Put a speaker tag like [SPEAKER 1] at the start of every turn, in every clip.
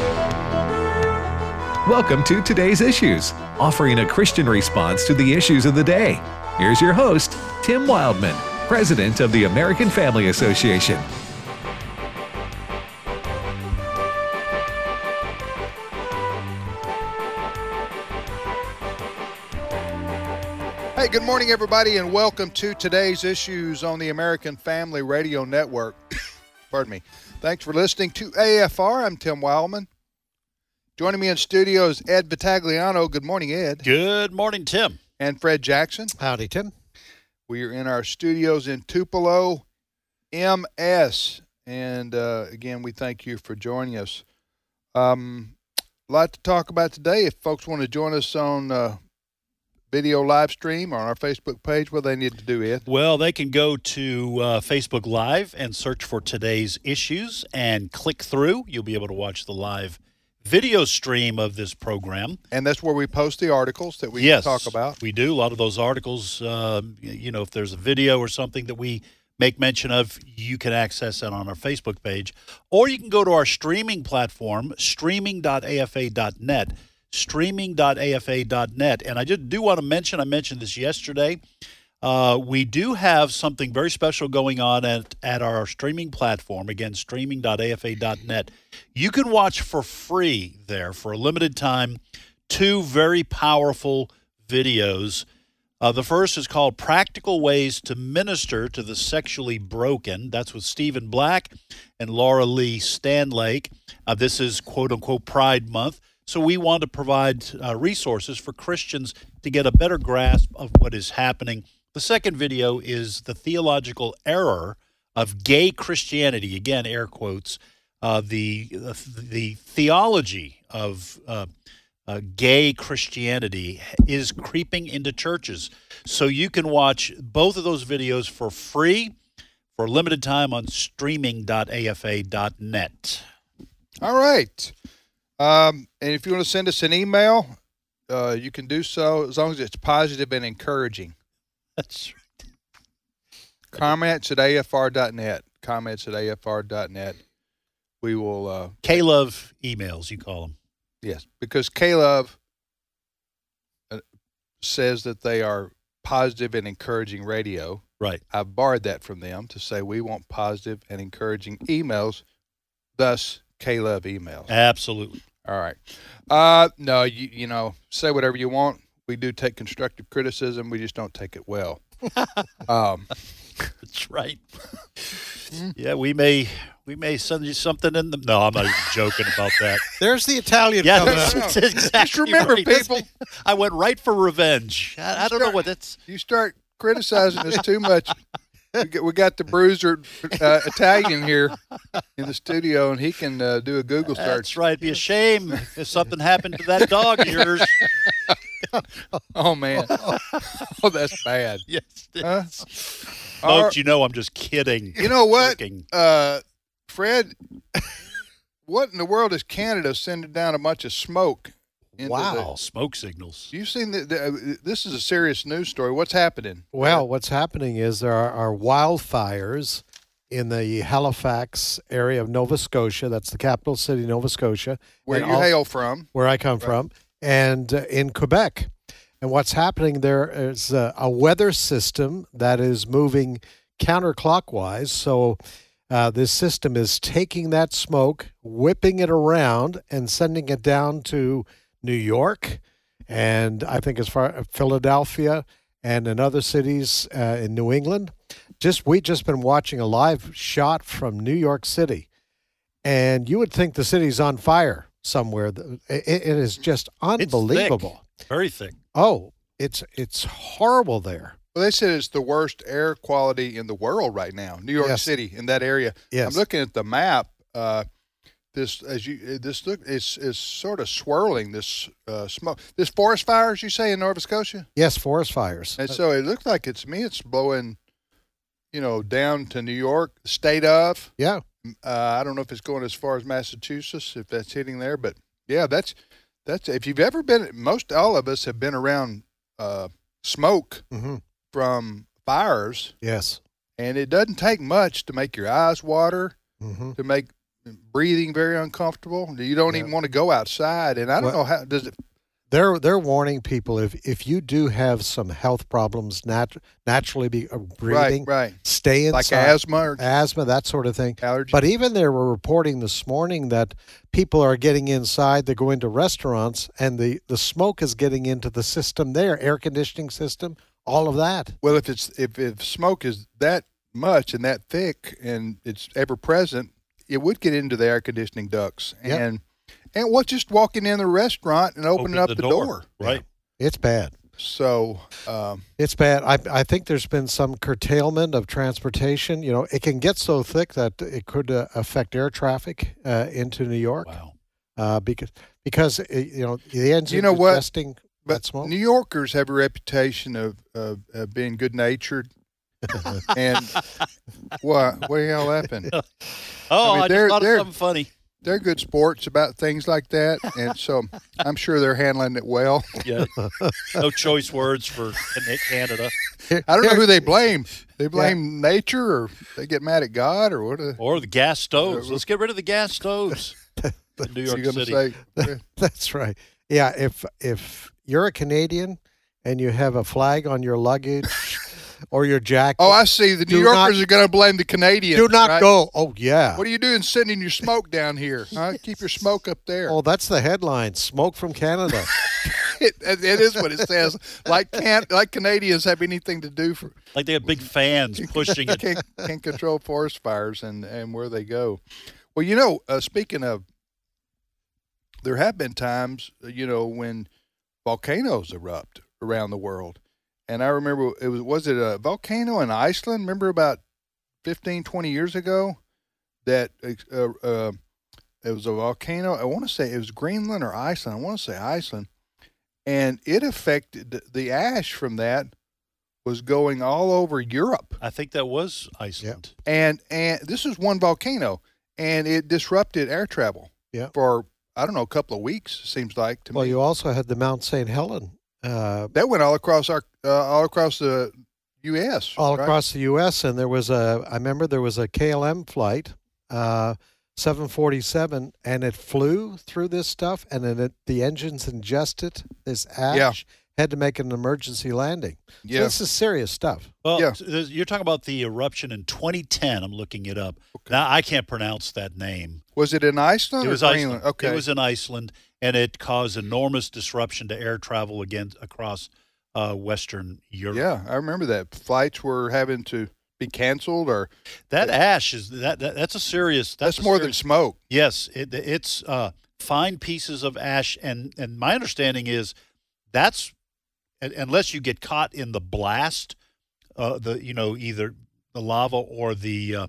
[SPEAKER 1] Welcome to Today's Issues, offering a Christian response to the issues of the day. Here's your host, Tim Wildman, President of the American Family Association.
[SPEAKER 2] Hey, good morning, everybody, and welcome to Today's Issues on the American Family Radio Network. Pardon me. Thanks for listening to AFR. I'm Tim Wildman. Joining me in studio is Ed Vitagliano. Good morning, Ed.
[SPEAKER 3] Good morning, Tim.
[SPEAKER 2] And Fred Jackson.
[SPEAKER 4] Howdy, Tim.
[SPEAKER 2] We are in our studios in Tupelo, MS. And again, we thank you for joining us. A lot to talk about today. If folks want to join us on video live stream or on our Facebook page, what do they need to do, Ed?
[SPEAKER 3] Well, they can go to Facebook Live and search for Today's Issues and click through. You'll be able to watch the live video stream of this program.
[SPEAKER 2] And that's where we post the articles that we talk about.
[SPEAKER 3] We do. A lot of those articles, if there's a video or something that we make mention of, you can access that on our Facebook page. Or you can go to our streaming platform, streaming.afa.net. streaming.afa.net. And I just do want to mention, I mentioned this yesterday, we do have something very special going on at our streaming platform, again, streaming.afa.net. You can watch for free there for a limited time 2 very powerful videos. The first is called Practical Ways to Minister to the Sexually Broken. That's with Stephen Black and Laura Lee Stanlake. This is quote-unquote Pride Month. So we want to provide resources for Christians to get a better grasp of what is happening. The second video is the theological error of gay Christianity. Again, air quotes. The theology of gay Christianity is creeping into churches. So you can watch both of those videos for free for a limited time on streaming.afa.net.
[SPEAKER 2] All right. And if you want to send us an email, you can do so as long as it's positive and encouraging.
[SPEAKER 3] That's right.
[SPEAKER 2] Comments at afr.net. Comments at afr.net. We will...
[SPEAKER 3] K-Love emails, you call them.
[SPEAKER 2] Yes, because K-Love says that they are positive and encouraging radio.
[SPEAKER 3] Right.
[SPEAKER 2] I've borrowed that from them to say we want positive and encouraging emails, thus K-Love emails.
[SPEAKER 3] Absolutely.
[SPEAKER 2] All right. No, you know, say whatever you want. We do take constructive criticism. We just don't take it well.
[SPEAKER 3] That's right. Yeah, we may send you something in the... No, I'm not even joking about that.
[SPEAKER 4] There's the Italian coming up.
[SPEAKER 3] That's exactly
[SPEAKER 2] Just remember,
[SPEAKER 3] right.
[SPEAKER 2] people.
[SPEAKER 3] I went right for revenge. I don't know what that's...
[SPEAKER 2] You start criticizing us too much. We got the bruiser Italian here in the studio, and he can do a Google search.
[SPEAKER 3] That's right. It'd be a shame if something happened to that dog of yours.
[SPEAKER 2] Oh, man. Oh, that's bad.
[SPEAKER 3] Yes, it
[SPEAKER 2] Huh?
[SPEAKER 3] is. Folks, you know I'm just kidding.
[SPEAKER 2] You know what,
[SPEAKER 3] Joking.
[SPEAKER 2] Fred, what in the world is Canada sending down a bunch of smoke?
[SPEAKER 3] Wow, smoke signals.
[SPEAKER 2] You've seen this is a serious news story. What's happening?
[SPEAKER 4] Well, what's happening is there are wildfires in the Halifax area of Nova Scotia. That's the capital city, Nova Scotia.
[SPEAKER 2] Where you hail from.
[SPEAKER 4] Where I come from. And in Quebec. And what's happening there is a weather system that is moving counterclockwise. So this system is taking that smoke, whipping it around, and sending it down to New York, and I think as far as Philadelphia and in other cities in New England. We just been watching a live shot from New York City, and you would think the city's on fire somewhere. It is just unbelievable.
[SPEAKER 3] It's thick. Very thick.
[SPEAKER 4] Oh, it's horrible there.
[SPEAKER 2] Well, they said it's the worst air quality in the world right now. New York City, in that area.
[SPEAKER 4] Yes.
[SPEAKER 2] I'm looking at the map. This is sort of swirling, this smoke. This forest fires, you say, in Nova Scotia?
[SPEAKER 4] Yes, forest fires.
[SPEAKER 2] And so it looks like it's blowing, down to New York, state of.
[SPEAKER 4] Yeah.
[SPEAKER 2] I don't know if it's going as far as Massachusetts, if that's hitting there, but yeah, that's if you've ever been, all of us have been around smoke from fires.
[SPEAKER 4] Yes.
[SPEAKER 2] And it doesn't take much to make your eyes water, to make breathing very uncomfortable. You don't even want to go outside. And I don't know how does it.
[SPEAKER 4] They're warning people if you do have some health problems naturally breathing,
[SPEAKER 2] right,
[SPEAKER 4] stay inside.
[SPEAKER 2] Like asthma,
[SPEAKER 4] that sort of thing.
[SPEAKER 2] Allergy.
[SPEAKER 4] But even they were reporting this morning that people are getting inside. They go into restaurants and the smoke is getting into the system there, air conditioning system, all of that.
[SPEAKER 2] Well, if smoke is that much and that thick and it's ever present, it would get into the air conditioning ducts.
[SPEAKER 4] Yep.
[SPEAKER 2] And what's just walking in the restaurant and opening up the door?
[SPEAKER 3] Right.
[SPEAKER 4] Yeah. It's bad.
[SPEAKER 2] So
[SPEAKER 4] it's bad. I think there's been some curtailment of transportation. It can get so thick that it could affect air traffic into New York.
[SPEAKER 3] Wow.
[SPEAKER 4] Because the engine ingesting that smoke.
[SPEAKER 2] New Yorkers have a reputation of being good-natured. And what are y'all laughing?
[SPEAKER 3] I just thought of something funny.
[SPEAKER 2] They're good sports about things like that, and so I'm sure they're handling it well.
[SPEAKER 3] Yeah, no choice words for Canada.
[SPEAKER 2] I don't know who they blame. They blame nature, or they get mad at God, or what?
[SPEAKER 3] Or the gas stoves. Let's get rid of the gas stoves in New York City.
[SPEAKER 2] Say,
[SPEAKER 4] That's right. Yeah, if you're a Canadian and you have a flag on your luggage or your jacket.
[SPEAKER 2] Oh, I see. The New Yorkers are going to blame the Canadians.
[SPEAKER 4] Do not
[SPEAKER 2] right?
[SPEAKER 4] go. Oh, yeah.
[SPEAKER 2] What are you doing sending your smoke down here? Huh? Keep your smoke up there.
[SPEAKER 4] Oh, that's the headline. Smoke from Canada.
[SPEAKER 2] It is what it says. Like Canadians have anything to do for.
[SPEAKER 3] Like they have big fans pushing it.
[SPEAKER 2] Can't control forest fires and where they go. Well, speaking of, there have been times, when volcanoes erupt around the world. And I remember was it a volcano in Iceland? Remember about 15, 20 years ago that it was a volcano. I want to say it was Greenland or Iceland. I want to say Iceland. And it affected the ash from that was going all over Europe.
[SPEAKER 3] I think that was Iceland.
[SPEAKER 2] Yep. And this is one volcano, and it disrupted air travel for, I don't know, a couple of weeks, it seems like to me.
[SPEAKER 4] Well, you also had the Mount St. Helen.
[SPEAKER 2] That went all across the U.S.
[SPEAKER 4] All across the U.S. And I remember there was a KLM flight, 747, and it flew through this stuff, and then the engines ingested this ash, had to make an emergency landing.
[SPEAKER 2] Yeah.
[SPEAKER 4] So this is serious stuff.
[SPEAKER 3] Well, you're talking about the eruption in 2010. I'm looking it up. Okay. Now, I can't pronounce that name.
[SPEAKER 2] Was it in Iceland?
[SPEAKER 3] It was
[SPEAKER 2] or
[SPEAKER 3] Iceland.
[SPEAKER 2] Greenland? Okay.
[SPEAKER 3] It was in Iceland, and it caused enormous disruption to air travel across Western Europe.
[SPEAKER 2] Yeah, I remember that. Flights were having to be canceled, or
[SPEAKER 3] that ash is that's a serious.
[SPEAKER 2] That's more than smoke.
[SPEAKER 3] Yes, it's fine pieces of ash, and my understanding is that's unless you get caught in the blast, either the lava or the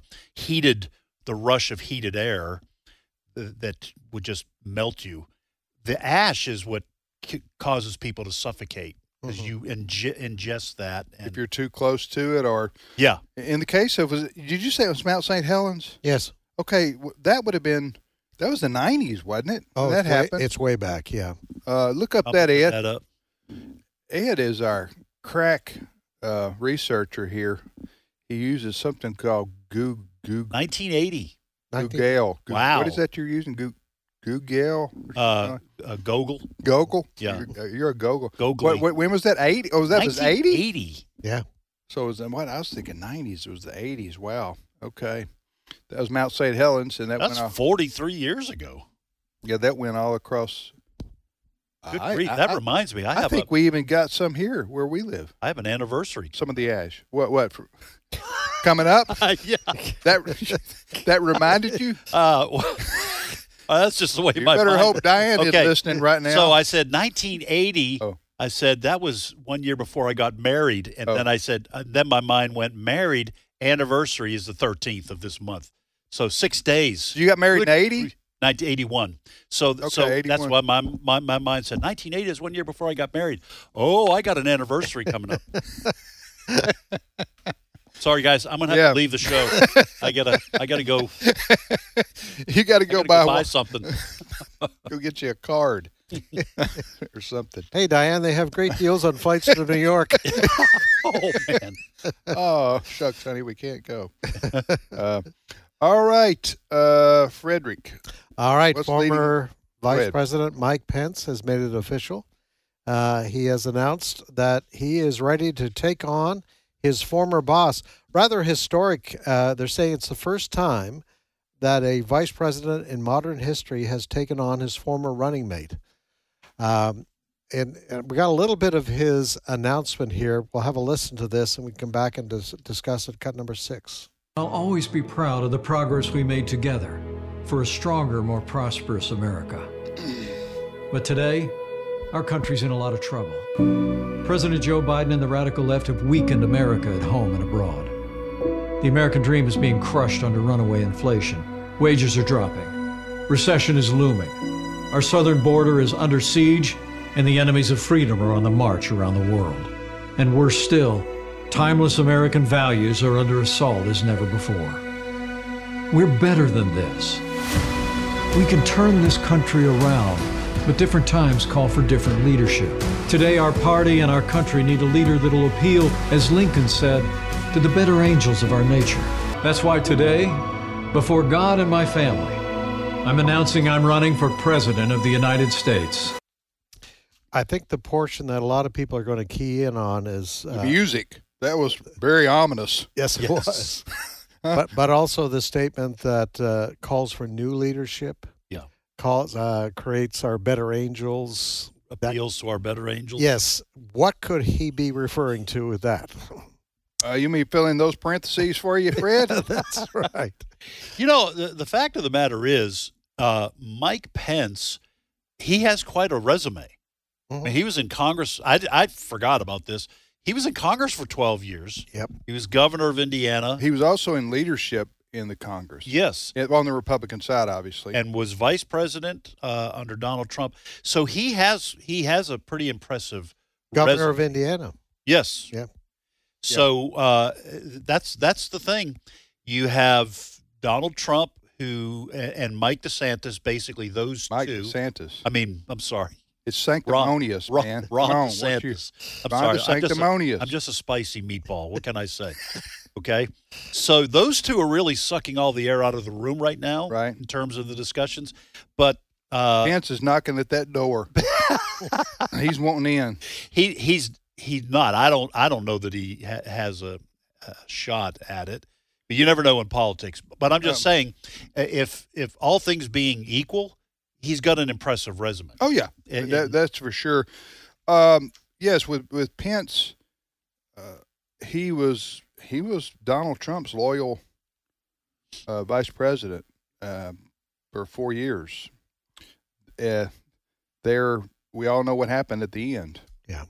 [SPEAKER 3] rush of heated air that would just melt you. The ash is what causes people to suffocate. Because you ingest that. And
[SPEAKER 2] if you're too close to it, or in the case of, did you say it was Mount St. Helens?
[SPEAKER 4] Yes.
[SPEAKER 2] Okay, that was the 90s, wasn't it?
[SPEAKER 4] Oh,
[SPEAKER 2] that happened.
[SPEAKER 4] It's way back. Yeah.
[SPEAKER 2] Look up that Ed. Ed is our crack researcher here. He uses something called Google.
[SPEAKER 3] 1980.
[SPEAKER 2] Google.
[SPEAKER 3] Wow.
[SPEAKER 2] What is that you're using? Google?
[SPEAKER 3] Gogol.
[SPEAKER 2] Gogol?
[SPEAKER 3] Yeah.
[SPEAKER 2] You're a Gogol.
[SPEAKER 3] Gogol.
[SPEAKER 2] When was that? 80? Oh, that was 80?
[SPEAKER 3] 80.
[SPEAKER 4] Yeah.
[SPEAKER 2] So it was what? I was thinking 90s. It was the 80s. Wow. Okay. That was Mount St. Helens, and
[SPEAKER 3] that's
[SPEAKER 2] went off
[SPEAKER 3] 43 years ago.
[SPEAKER 2] Yeah, that went all across.
[SPEAKER 3] Good grief. That reminds me.
[SPEAKER 2] I think we even got some here where we live.
[SPEAKER 3] I have an anniversary.
[SPEAKER 2] Some of the ash. What? Coming up?
[SPEAKER 3] Yeah.
[SPEAKER 2] That reminded you?
[SPEAKER 3] That's just the way
[SPEAKER 2] you better hope Diane is listening right now.
[SPEAKER 3] So I said 1980.
[SPEAKER 2] Oh.
[SPEAKER 3] I said that was 1 year before I got married. And then I said, then my mind went, married, anniversary is the 13th of this month. So 6 days.
[SPEAKER 2] You got married in 80?
[SPEAKER 3] 1981. So
[SPEAKER 2] 81.
[SPEAKER 3] That's why my mind said 1980 is 1 year before I got married. Oh, I got an anniversary coming up. Sorry, guys. I'm gonna have to leave the show. I gotta go.
[SPEAKER 2] You gotta go
[SPEAKER 3] buy something.
[SPEAKER 2] Go get you a card or something.
[SPEAKER 4] Hey, Diane, they have great deals on flights to New York.
[SPEAKER 3] Oh man.
[SPEAKER 2] Oh shucks, honey, we can't go. All All right, Frederick.
[SPEAKER 4] All right,
[SPEAKER 2] What's
[SPEAKER 4] former Vice
[SPEAKER 2] ahead.
[SPEAKER 4] President Mike Pence has made it official. He has announced that he is ready to take on his former boss. Rather historic. They're saying it's the first time that a vice president in modern history has taken on his former running mate. And we got a little bit of his announcement here. We'll have a listen to this, and we can come back and discuss it. Cut number 6.
[SPEAKER 5] I'll always be proud of the progress we made together for a stronger, more prosperous America. But today, our country's in a lot of trouble. President Joe Biden and the radical left have weakened America at home and abroad. The American dream is being crushed under runaway inflation. Wages are dropping. Recession is looming. Our southern border is under siege, and the enemies of freedom are on the march around the world. And worse still, timeless American values are under assault as never before. We're better than this. We can turn this country around, but different times call for different leadership. Today, our party and our country need a leader that'll appeal, as Lincoln said, to the better angels of our nature. That's why today, before God and my family, I'm announcing I'm running for President of the United States.
[SPEAKER 4] I think the portion that a lot of people are going to key in on is
[SPEAKER 2] The music. That was very ominous.
[SPEAKER 4] yes, it was, but also the statement that calls for new leadership.
[SPEAKER 3] Yeah.
[SPEAKER 4] Creates our better angels.
[SPEAKER 3] Appeals to our better angels.
[SPEAKER 4] Yes. What could he be referring to with that?
[SPEAKER 2] You mean fill in those parentheses for you, Fred?
[SPEAKER 4] That's right.
[SPEAKER 3] You know, the fact of the matter is, Mike Pence, he has quite a resume. I mean, he was in Congress. I forgot about this. He was in Congress for 12 years.
[SPEAKER 4] Yep.
[SPEAKER 3] He was governor of Indiana.
[SPEAKER 2] He was also in leadership in the Congress.
[SPEAKER 3] Yes.
[SPEAKER 2] On the Republican side, obviously.
[SPEAKER 3] And was vice president under Donald Trump. So he has a pretty impressive
[SPEAKER 4] Governor
[SPEAKER 3] resume.
[SPEAKER 4] of Indiana.
[SPEAKER 3] Yes.
[SPEAKER 4] Yeah.
[SPEAKER 3] So that's the thing. You have Donald Trump and Mike DeSantis, basically those
[SPEAKER 2] Mike
[SPEAKER 3] two.
[SPEAKER 2] DeSantis.
[SPEAKER 3] I mean, I'm sorry.
[SPEAKER 2] It's sanctimonious, man.
[SPEAKER 3] Ron
[SPEAKER 2] Come on,
[SPEAKER 3] DeSantis. I'm
[SPEAKER 2] Ron
[SPEAKER 3] sorry.
[SPEAKER 2] DeSanctimonious.
[SPEAKER 3] I'm just a spicy meatball. What can I say? Okay. So those two are really sucking all the air out of the room right now,
[SPEAKER 2] Right.
[SPEAKER 3] in terms of the discussions. But
[SPEAKER 2] Pence is knocking at that door. He's wanting in.
[SPEAKER 3] he's not. I don't know that he has a shot at it. But you never know in politics. But I'm just saying, if all things being equal, he's got an impressive resume.
[SPEAKER 2] Oh yeah,
[SPEAKER 3] And-
[SPEAKER 2] that's for sure. Yes, with Pence, he was Donald Trump's loyal vice president for 4 years. We all know what happened at the end.
[SPEAKER 4] Yeah.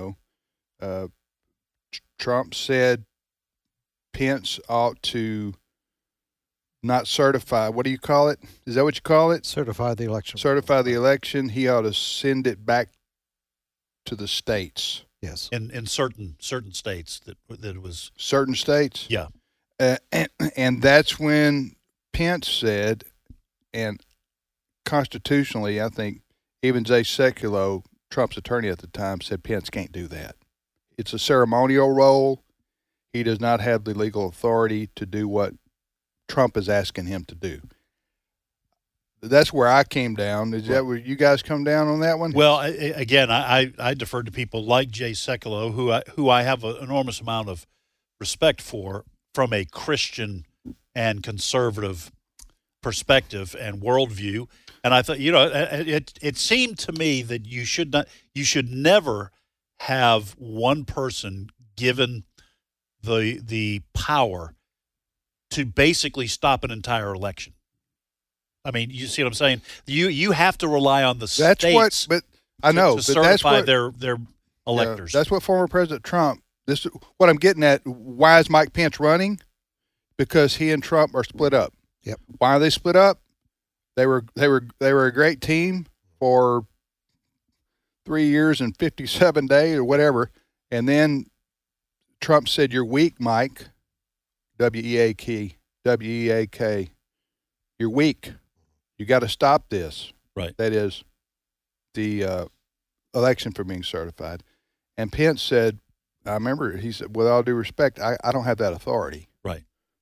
[SPEAKER 2] Trump said Pence ought to not certify. What do you call it? Is that what you call it?
[SPEAKER 4] Certify the election.
[SPEAKER 2] Certify the election. He ought to send it back to the states.
[SPEAKER 4] Yes.
[SPEAKER 3] In certain states that it was.
[SPEAKER 2] Certain states.
[SPEAKER 3] Yeah.
[SPEAKER 2] And that's when Pence said, and constitutionally, I think even Jay Sekulow, Trump's attorney at the time, said Pence can't do that. It's a ceremonial role. He does not have the legal authority to do what Trump is asking him to do. That's where I came down. Is that where you guys come down on that one?
[SPEAKER 3] Well, again, I defer to people like Jay Sekulow, who I have an enormous amount of respect for from a Christian and conservative perspective and worldview. And I thought, it seemed to me that you should never have one person given the power to basically stop an entire election. I mean, you see what I'm saying? You have to rely on the
[SPEAKER 2] that's
[SPEAKER 3] states
[SPEAKER 2] but I know,
[SPEAKER 3] to
[SPEAKER 2] but
[SPEAKER 3] certify
[SPEAKER 2] that's what
[SPEAKER 3] their electors.
[SPEAKER 2] That's what former President Trump. This is what I'm getting at. Why is Mike Pence running? Because he and Trump are split up.
[SPEAKER 4] Yep.
[SPEAKER 2] Why are they split up? They were a great team for 3 years and 57 days or whatever, and then Trump said, "You're weak, Mike." W-E-A-K. You're weak. You got to stop this.
[SPEAKER 3] Right.
[SPEAKER 2] That is the election for being certified. And Pence said, I remember he said, with all due respect, I don't have that authority.
[SPEAKER 3] Right.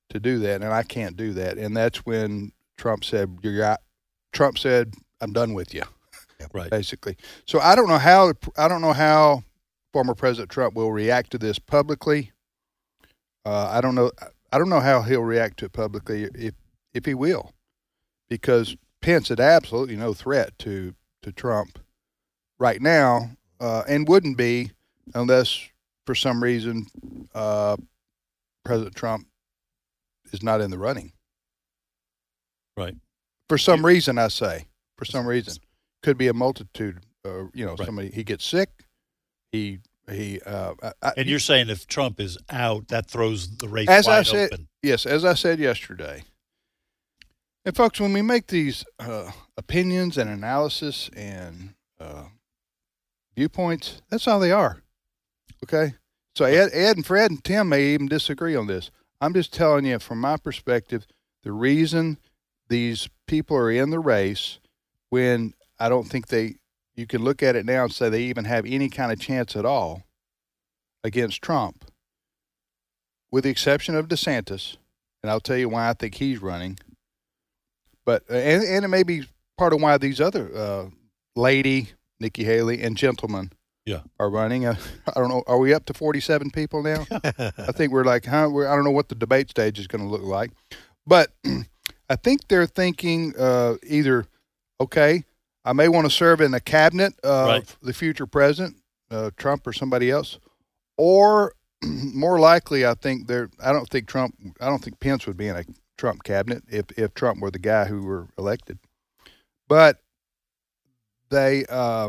[SPEAKER 2] to do that, and I can't do that. And that's when Trump said, Trump said, I'm done with you.
[SPEAKER 3] Right.
[SPEAKER 2] Basically. So I don't know how former President Trump will react to this publicly. I don't know how he'll react to it publicly if he will, because Pence is absolutely no threat to Trump right now, and wouldn't be unless for some reason President Trump is not in the running.
[SPEAKER 3] Right.
[SPEAKER 2] For some reason, I say. For some reason. Could be a multitude.
[SPEAKER 3] Right.
[SPEAKER 2] Somebody, he gets sick. And
[SPEAKER 3] you're saying if Trump is out, that throws the race
[SPEAKER 2] as
[SPEAKER 3] wide
[SPEAKER 2] I said,
[SPEAKER 3] open.
[SPEAKER 2] Yes, as I said yesterday. And folks, when we make these opinions and analysis and viewpoints, that's all they are. Okay? So Ed and Fred and Tim may even disagree on this. I'm just telling you from my perspective, the reason these people are in the race, when I don't think you can look at it now and say they even have any kind of chance at all against Trump, with the exception of DeSantis, and I'll tell you why I think he's running. But and it may be part of why these other lady, Nikki Haley, and gentlemen are running. I don't know. Are we up to 47 people now? I think we're like, I don't know what the debate stage is going to look like. But I think they're thinking either, okay, I may want to serve in the cabinet of the future president, Trump or somebody else, or more likely, I don't think Pence would be in a Trump cabinet if Trump were the guy who were elected. But they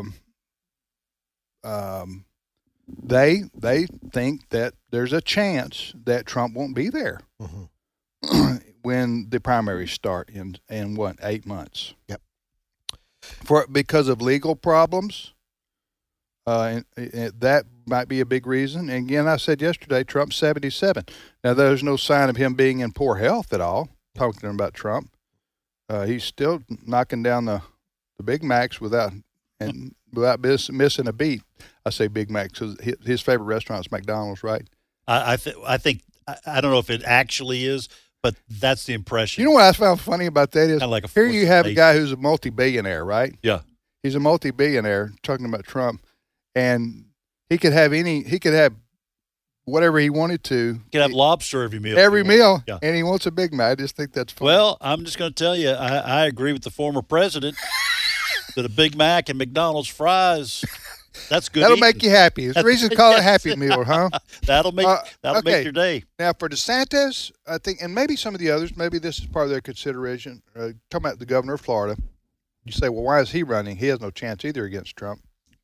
[SPEAKER 2] think that there's a chance that Trump won't be there when the primaries start in 8 months.
[SPEAKER 4] Yep.
[SPEAKER 2] Because of legal problems, and that might be a big reason. And again, I said yesterday, Trump's 77. Now, there's no sign of him being in poor health at all. Talking about Trump, he's still knocking down the Big Macs without missing a beat. I say Big Macs because his favorite restaurant is McDonald's, right?
[SPEAKER 3] I think I don't know if it actually is, but that's the impression.
[SPEAKER 2] You know what I found funny about that is
[SPEAKER 3] like
[SPEAKER 2] here you have a guy who's a multi-billionaire, right?
[SPEAKER 3] Yeah,
[SPEAKER 2] he's a multi-billionaire. Talking about Trump, and he could have whatever he wanted to.
[SPEAKER 3] He could have lobster every meal.
[SPEAKER 2] Yeah. And he wants a Big Mac. I just think that's funny.
[SPEAKER 3] Well, I'm just going to tell you, I agree with the former president that a Big Mac and McDonald's fries, that's good.
[SPEAKER 2] That'll make you happy. There's a reason to call it Happy Meal, huh?
[SPEAKER 3] That'll make your day.
[SPEAKER 2] Now, for DeSantis, I think, and maybe some of the others, maybe this is part of their consideration. Talking about the governor of Florida, you say, well, why is he running? He has no chance either against Trump.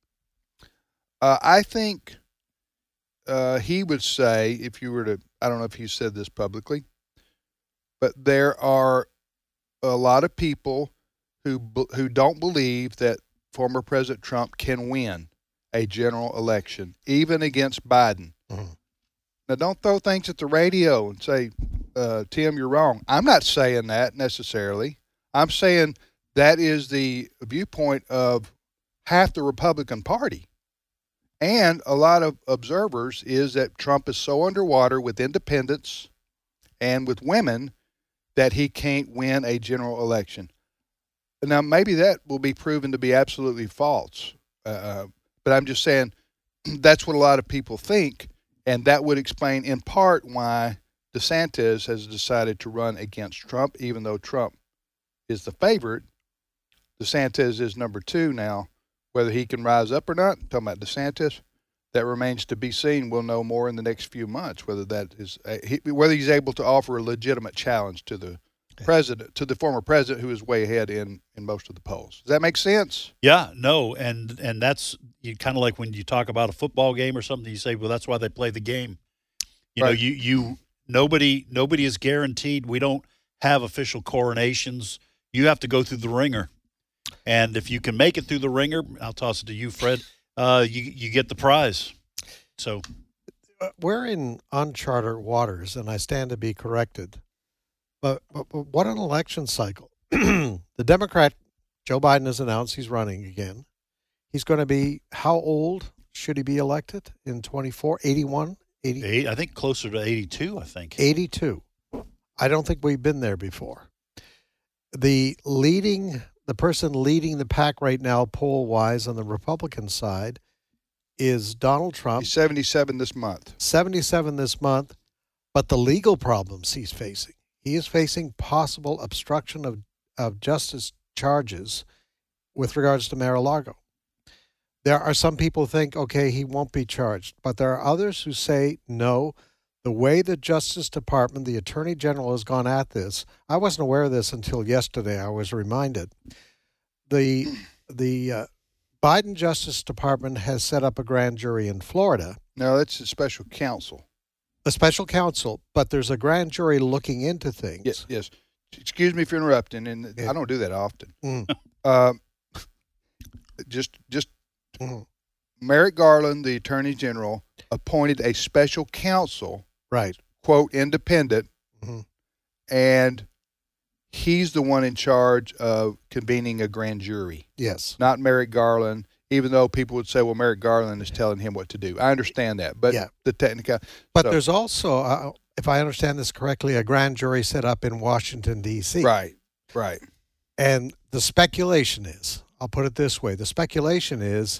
[SPEAKER 2] I think he would say, if you were to, I don't know if he said this publicly, but there are a lot of people who don't believe that former President Trump can win a general election, even against Biden. Mm-hmm. Now, don't throw things at the radio and say, Tim, you're wrong. I'm not saying that necessarily. I'm saying that is the viewpoint of half the Republican Party. And a lot of observers is that Trump is so underwater with independents and with women that he can't win a general election. Now, maybe that will be proven to be absolutely false. But I'm just saying that's what a lot of people think, and that would explain in part why DeSantis has decided to run against Trump, even though Trump is the favorite. DeSantis is number 2 now. Whether he can rise up or not, I'm talking about DeSantis, that remains to be seen. We'll know more in the next few months whether that is whether he's able to offer a legitimate challenge to the president, to the former president, who is way ahead in most of the polls. Does that make sense?
[SPEAKER 3] Yeah, no, and that's kind of like when you talk about a football game or something. You say, well, that's why they play the game. You know, nobody is guaranteed. We don't have official coronations. You have to go through the ringer. And if you can make it through the ringer, I'll toss it to you, Fred, you get the prize. So
[SPEAKER 4] we're in uncharted waters, and I stand to be corrected. But what an election cycle. The Democrat, Joe Biden, has announced he's running again. He's going to be, how old should he be elected in 24? 81? 80?
[SPEAKER 3] I think closer to 82, I think.
[SPEAKER 4] 82. I don't think we've been there before. The person leading the pack right now, poll-wise, on the Republican side is Donald Trump.
[SPEAKER 2] He's 77 this month.
[SPEAKER 4] 77 this month, but the legal problems he's facing. He is facing possible obstruction of justice charges with regards to Mar-a-Lago. There are some people who think, okay, he won't be charged, but there are others who say, no, the way the Justice Department, the Attorney General has gone at this, I wasn't aware of this until yesterday, I was reminded. The Biden Justice Department has set up a grand jury in Florida.
[SPEAKER 2] No, it's a special counsel.
[SPEAKER 4] A special counsel, but there's a grand jury looking into things.
[SPEAKER 2] Yes. Excuse me for interrupting, and I don't do that often. Just Merrick Garland, the Attorney General, appointed a special counsel,
[SPEAKER 4] right?
[SPEAKER 2] Quote, independent, and he's the one in charge of convening a grand jury.
[SPEAKER 4] Yes,
[SPEAKER 2] not Merrick Garland. Even though people would say, well, Merrick Garland is telling him what to do. I understand that, but the technical.
[SPEAKER 4] But there's also, if I understand this correctly, a grand jury set up in Washington, D.C.
[SPEAKER 2] Right.
[SPEAKER 4] And the speculation is, I'll put it this way, the speculation is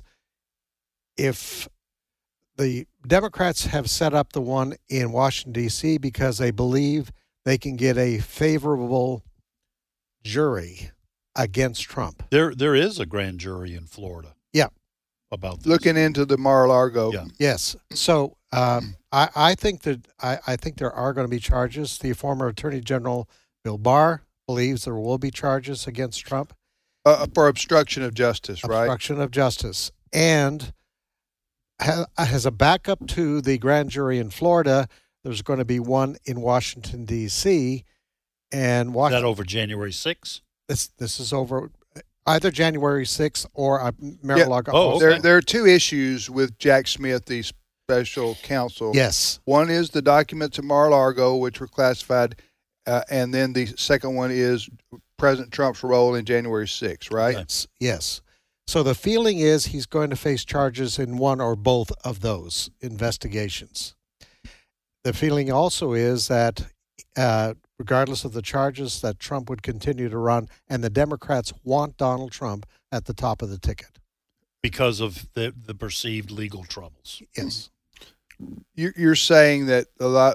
[SPEAKER 4] if the Democrats have set up the one in Washington, D.C. because they believe they can get a favorable jury against Trump.
[SPEAKER 3] There is a grand jury in Florida.
[SPEAKER 4] Yeah.
[SPEAKER 3] About this.
[SPEAKER 2] Looking into the Mar-a-Lago.
[SPEAKER 3] Yeah.
[SPEAKER 4] Yes. So I think that I think there are going to be charges. The former Attorney General Bill Barr believes there will be charges against Trump.
[SPEAKER 2] For obstruction of justice, right?
[SPEAKER 4] Obstruction of justice. And as a backup to the grand jury in Florida, there's going to be one in Washington, D.C. And
[SPEAKER 3] Is that over January 6th?
[SPEAKER 4] This is over either January 6th or Mar-a-Lago.
[SPEAKER 2] Yeah.
[SPEAKER 3] Oh, okay.
[SPEAKER 2] There are two issues with Jack Smith, the special counsel.
[SPEAKER 4] Yes.
[SPEAKER 2] One is the documents at Mar-a-Lago, which were classified, and then the second one is President Trump's role in January 6th, right?
[SPEAKER 4] Yes. So the feeling is he's going to face charges in one or both of those investigations. The feeling also is that regardless of the charges, that Trump would continue to run, and the Democrats want Donald Trump at the top of the ticket.
[SPEAKER 3] Because of the perceived legal troubles.
[SPEAKER 4] Yes.
[SPEAKER 2] You're saying that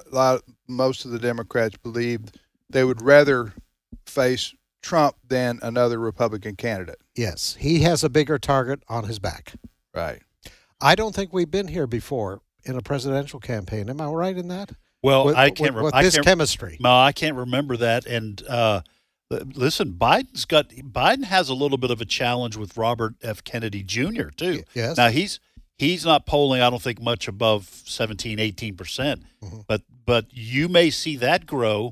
[SPEAKER 2] most of the Democrats believe they would rather face Trump than another Republican candidate.
[SPEAKER 4] Yes. He has a bigger target on his back.
[SPEAKER 2] Right.
[SPEAKER 4] I don't think we've been here before in a presidential campaign. Am I right in that?
[SPEAKER 3] Well,
[SPEAKER 4] with this chemistry.
[SPEAKER 3] No, I can't remember that. And listen, Biden has a little bit of a challenge with Robert F. Kennedy Jr. too.
[SPEAKER 4] Yes.
[SPEAKER 3] Now he's not polling, I don't think, much above 17-18%.
[SPEAKER 4] Mm-hmm.
[SPEAKER 3] But you may see that grow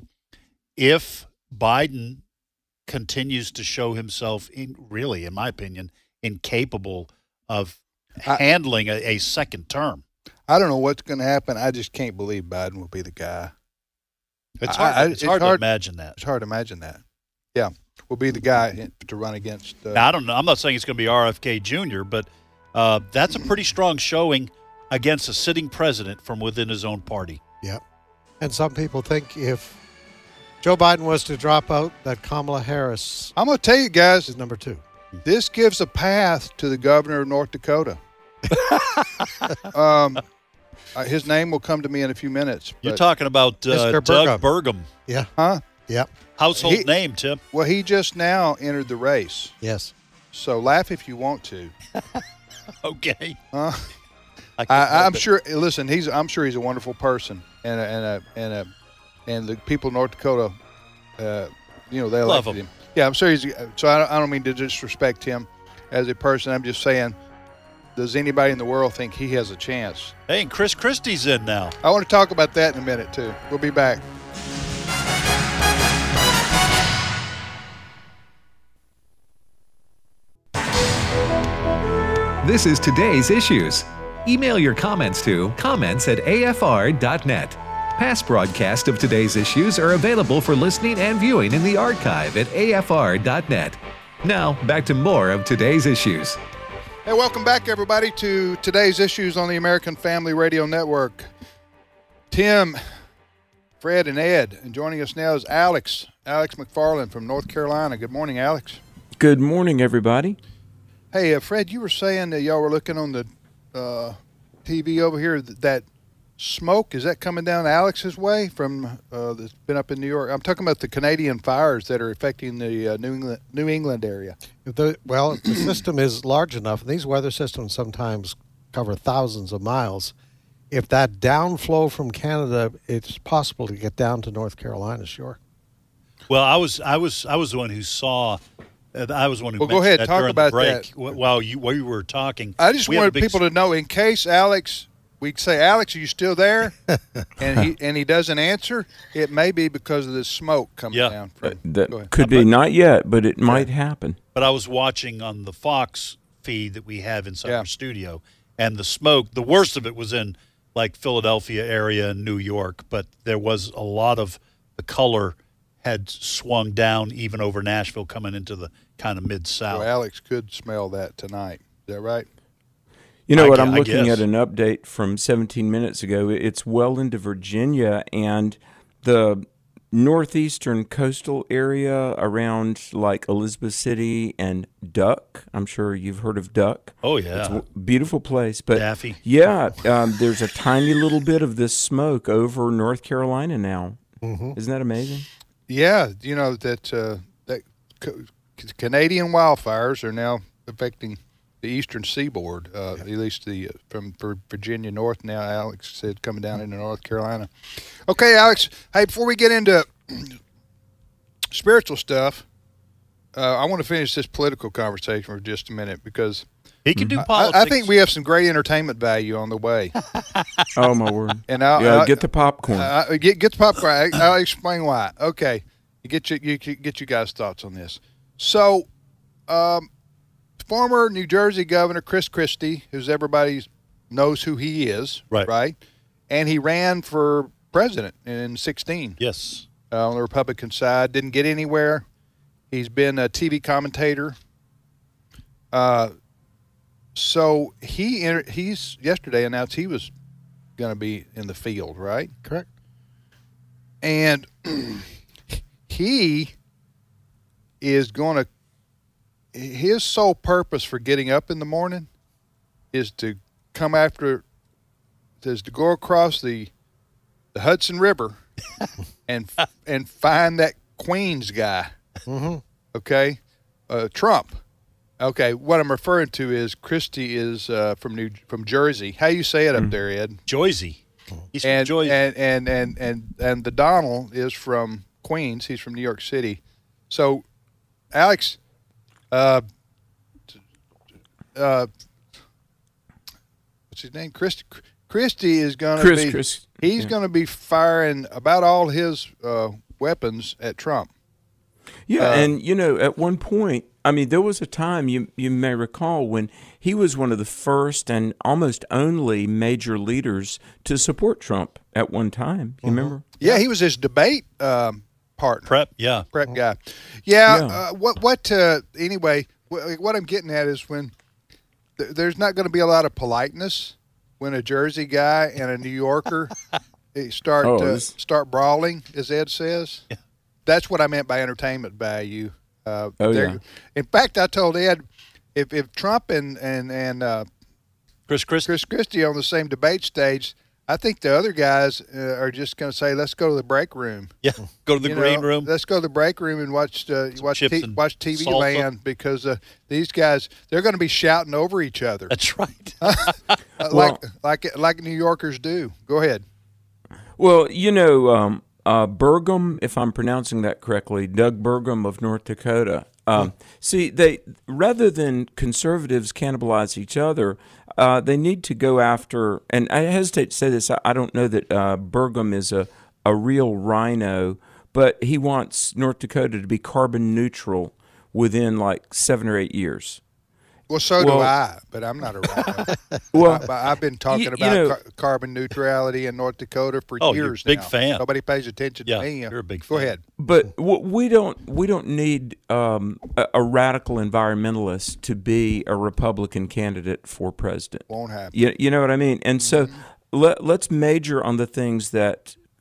[SPEAKER 3] if Biden continues to show himself in my opinion, incapable of handling a second term.
[SPEAKER 2] I don't know what's going to happen. I just can't believe Biden will be the guy.
[SPEAKER 3] It's hard to imagine that.
[SPEAKER 2] It's hard to imagine that. Yeah, will be the guy to run against.
[SPEAKER 3] Now, I don't know. I'm not saying it's going to be RFK Jr., but that's a pretty strong showing against a sitting president from within his own party.
[SPEAKER 4] Yep. And some people think if Joe Biden was to drop out, that Kamala Harris
[SPEAKER 2] I'm going to tell you guys,
[SPEAKER 4] is number 2.
[SPEAKER 2] This gives a path to the governor of North Dakota. His name will come to me in a few minutes.
[SPEAKER 3] You're talking about
[SPEAKER 4] Mr.
[SPEAKER 3] Doug Burgum.
[SPEAKER 4] Yeah.
[SPEAKER 2] Huh?
[SPEAKER 4] Yeah.
[SPEAKER 3] Household name, Tim.
[SPEAKER 2] Well, he just now entered the race.
[SPEAKER 4] Yes.
[SPEAKER 2] So laugh if you want to.
[SPEAKER 3] Okay.
[SPEAKER 2] I'm sure. Listen, I'm sure he's a wonderful person, and the people of North Dakota, they elected him. Yeah, I'm sure he's. So I don't mean to disrespect him as a person. I'm just saying, does anybody in the world think he has a chance?
[SPEAKER 3] Hey, and Chris Christie's in now.
[SPEAKER 2] I want to talk about that in a minute too. We'll be back.
[SPEAKER 1] This is Today's Issues. Email your comments to comments@afr.net. Past broadcasts of Today's Issues are available for listening and viewing in the archive at afr.net. Now, back to more of Today's Issues.
[SPEAKER 2] Hey, welcome back, everybody, to Today's Issues on the American Family Radio Network. Tim, Fred and Ed. And joining us now is Alex McFarland from North Carolina. Good morning, Alex.
[SPEAKER 6] Good morning, everybody.
[SPEAKER 2] Hey, Fred, you were saying that y'all were looking on the TV over here, that smoke, is that coming down Alex's way from that's been up in New York? I'm talking about the Canadian fires that are affecting the New England area.
[SPEAKER 4] If the system is large enough, and these weather systems sometimes cover thousands of miles. If that downflow from Canada, it's possible to get down to North Carolina, sure.
[SPEAKER 3] Well, I was the one who saw. I was the one who.
[SPEAKER 2] Well, go ahead,
[SPEAKER 3] that
[SPEAKER 2] talk
[SPEAKER 3] during
[SPEAKER 2] about
[SPEAKER 3] the break,
[SPEAKER 2] that.
[SPEAKER 3] While you were talking.
[SPEAKER 2] I just wanted people to know, in case Alex, we say, Alex, are you still there? and he doesn't answer. It may be because of the smoke coming down.
[SPEAKER 6] That could be, not yet, but it might happen.
[SPEAKER 3] But I was watching on the Fox feed that we have inside our studio, and the smoke. The worst of it was in like Philadelphia area and New York, but there was a lot of the color had swung down even over Nashville, coming into the kind of mid-south.
[SPEAKER 2] So Alex could smell that tonight. Is that right?
[SPEAKER 6] You know what? I'm looking at an update from 17 minutes ago. It's well into Virginia and the northeastern coastal area around like Elizabeth City and Duck. I'm sure you've heard of Duck.
[SPEAKER 3] Oh, yeah.
[SPEAKER 6] It's a beautiful place. But
[SPEAKER 3] Daffy.
[SPEAKER 6] Yeah, there's a tiny little bit of this smoke over North Carolina now. Mm-hmm. Isn't that amazing? Yeah,
[SPEAKER 2] you know, that Canadian wildfires are now affecting the eastern seaboard, at least from Virginia north. Now, Alex said coming down into North Carolina. Okay, Alex. Hey, before we get into spiritual stuff, I want to finish this political conversation for just a minute because
[SPEAKER 3] he can do politics.
[SPEAKER 2] I think we have some great entertainment value on the way.
[SPEAKER 6] Oh my word!
[SPEAKER 2] And
[SPEAKER 6] get the popcorn.
[SPEAKER 2] Get the popcorn. I'll explain why. Okay, get you guys' thoughts on this. So, former New Jersey Governor Chris Christie, who's everybody knows who he is, right? And he ran for president in 2016.
[SPEAKER 3] Yes,
[SPEAKER 2] on the Republican side, didn't get anywhere. He's been a TV commentator. So he's yesterday announced he was going to be in the field, right?
[SPEAKER 4] Correct.
[SPEAKER 2] And he is going to. His sole purpose for getting up in the morning is to go across the Hudson River and find that Queens guy.
[SPEAKER 4] Mm-hmm.
[SPEAKER 2] Okay, Trump. Okay, what I'm referring to is Christie is from Jersey. How you say it up there, Ed?
[SPEAKER 3] Jersey. He's from Jersey.
[SPEAKER 2] And the Donald is from Queens. He's from New York City. So, Alex, what's his name? Christie is going to be. He's going to be firing about all his weapons at Trump.
[SPEAKER 6] Yeah, and you know, at one point, I mean, there was a time you may recall when he was one of the first and almost only major leaders to support Trump at one time. You remember?
[SPEAKER 2] Yeah, he was his debate partner.
[SPEAKER 3] Prep
[SPEAKER 2] guy. Anyway, what I'm getting at is when there's not going to be a lot of politeness when a Jersey guy and a New Yorker start brawling, as Ed says.
[SPEAKER 3] Yeah.
[SPEAKER 2] That's what I meant by entertainment value.
[SPEAKER 6] In
[SPEAKER 2] fact, I told Ed if Trump and
[SPEAKER 3] Chris
[SPEAKER 2] Christie on the same debate stage, I think the other guys are just going to say, "Let's go to the break room."
[SPEAKER 3] Yeah, go to the green room.
[SPEAKER 2] Let's go to the break room and watch TV
[SPEAKER 3] salsa.
[SPEAKER 2] Land because these guys they're going to be shouting over each other.
[SPEAKER 3] That's right.
[SPEAKER 2] like New Yorkers do. Go ahead.
[SPEAKER 6] Well, you know. Burgum, if I'm pronouncing that correctly, Doug Burgum of North Dakota. See, they rather than conservatives cannibalize each other, they need to go after. And I hesitate to say this. I don't know that Burgum is a real rhino, but he wants North Dakota to be carbon neutral within like 7 or 8 years.
[SPEAKER 2] Well, do I, but I'm not a rhino. I've been talking about carbon neutrality in North Dakota for years now.
[SPEAKER 3] Big fan.
[SPEAKER 2] Nobody pays attention to me.
[SPEAKER 3] You're a big fan.
[SPEAKER 2] Go ahead.
[SPEAKER 6] But we don't need a radical environmentalist to be a Republican candidate for president.
[SPEAKER 2] Won't happen.
[SPEAKER 6] You know what I mean? And so let's major on the things that